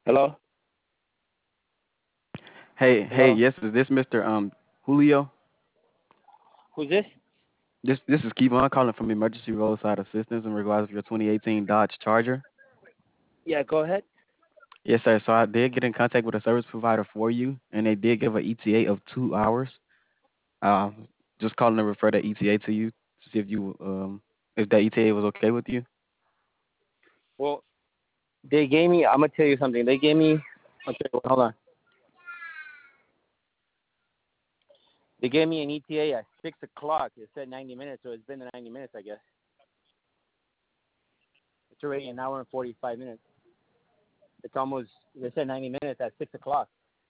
Hello? Hey, Hello? yes, is this Mr. Julio? Who's this? This is Kevon calling from Emergency Roadside Assistance in regards to your 2018 Dodge Charger. Yeah, go ahead. Yes, sir. So I did get in contact with a service provider for you, and they did give an ETA of 2 hours. Just calling to refer that ETA to you to see if that ETA was okay with you. Well, they gave me, I'm going to tell you something. They gave me, okay, hold on. They gave me an ETA at 6 o'clock. It said 90 minutes, so it's been the 90 minutes, I guess. It's already an hour and 45 minutes. It's almost, they said 90 minutes at 6 o'clock.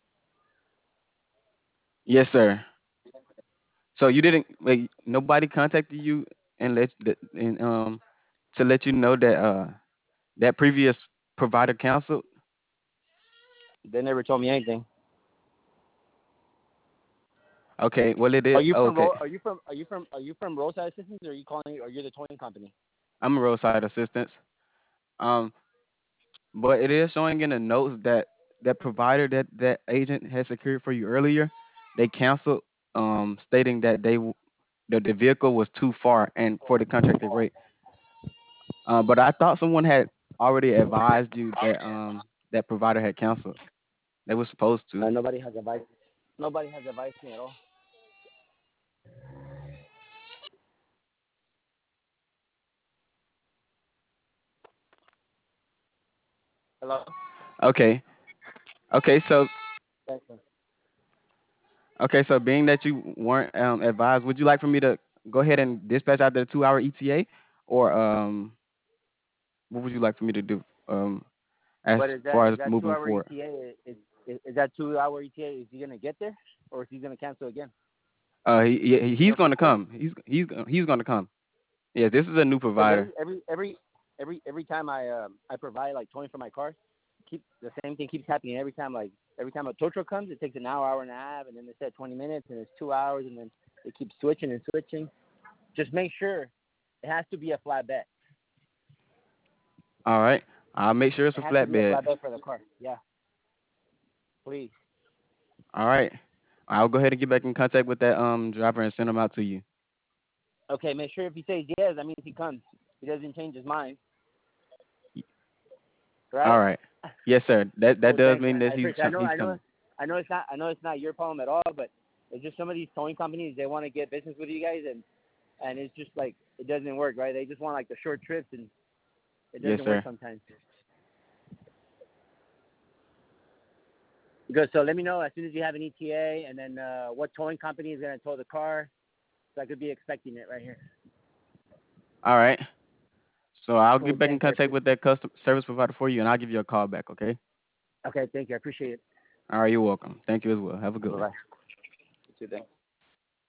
Yes, sir. So you didn't like nobody contacted you and to let you know that that previous provider canceled. They never told me anything. Okay, well it is okay. Are you from Roadside Assistance, or are you calling, or you're the towing company? I'm a roadside assistant. Um, but it is showing in the notes that that provider that agent had secured for you earlier, they canceled, stating that that the vehicle was too far and for the contracted rate. But I thought someone had already advised you that that provider had canceled. They were supposed to. Nobody has advised. Nobody has advised me at all. Hello? Okay. Okay. So Thanks, man. okay. So being that you weren't advised, would you like for me to go ahead and dispatch out the 2 hour ETA, or what would you like for me to do? As But far is as that two moving hour forward. ETA? Is that 2 hour ETA? Is he gonna get there, or is he gonna cancel again? You He's know for going to sure. come. He's going to come. Yeah, this is a new Because provider. every time I provide like towing for my car, keep the same thing keeps happening every time. Like every time a tow truck comes, it takes an hour, hour and a half, and then they said 20 minutes, and it's 2 hours, and then they keep switching and switching. Just make sure it has to be a flatbed. All right, I'll make sure it's It a has to be a flatbed. flatbed for the car. Yeah, please. All right, I'll go ahead and get back in contact with that driver and send him out to you. Okay, make sure if he says yes, that means he comes. He doesn't change his mind, All right? right. Yes, sir. That Cool, does thanks, mean man. that I appreciate. he's coming. I know it's not your problem at all, but it's just some of these towing companies, they want to get business with you guys, and it's just like it doesn't work, right? They just want like the short trips, and it Yes, doesn't work sir. sometimes. Good. So let me know as soon as you have an ETA, and then what towing company is gonna tow the car, so I could be expecting it right here. All right. So I'll Cool. get back in Thanks. contact with that custom service provider for you, and I'll give you a call back. Okay. Okay. Thank you. I appreciate it. All right. You're welcome. Thank you as well. Have a good Bye one. bye. You too. Thanks.